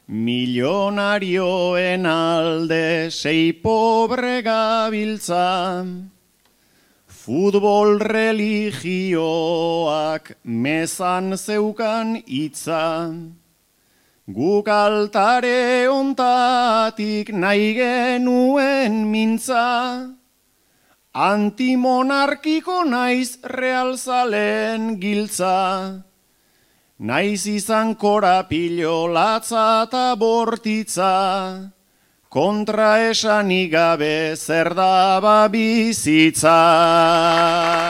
Milionarioen alde 6 pobre gabiltza, futbol religioak mezan zeukan hitza, guk altare ontatik nahi genuen mintza, antimonarkiko naiz realzalen giltza, naiz izan korapilo latza eta bortitza, kontra esanik gabe zer da bizitza.